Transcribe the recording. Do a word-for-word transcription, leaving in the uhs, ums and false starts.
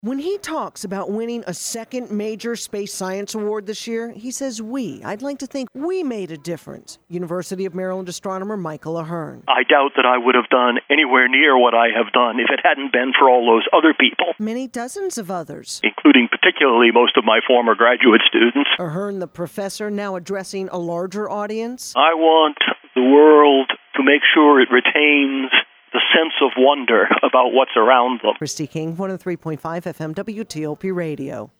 When he talks about winning a second major space science award this year, he says we. I'd like to think we made a difference. University of Maryland astronomer Michael Ahern. I doubt that I would have done anywhere near what I have done if it hadn't been for all those other people. Many dozens of others. Including particularly most of my former graduate students. Ahern, the professor, now addressing a larger audience. I want the world to make sure it retains the sense of wonder about what's around them. Christy King, one oh three point five F M W T O P Radio.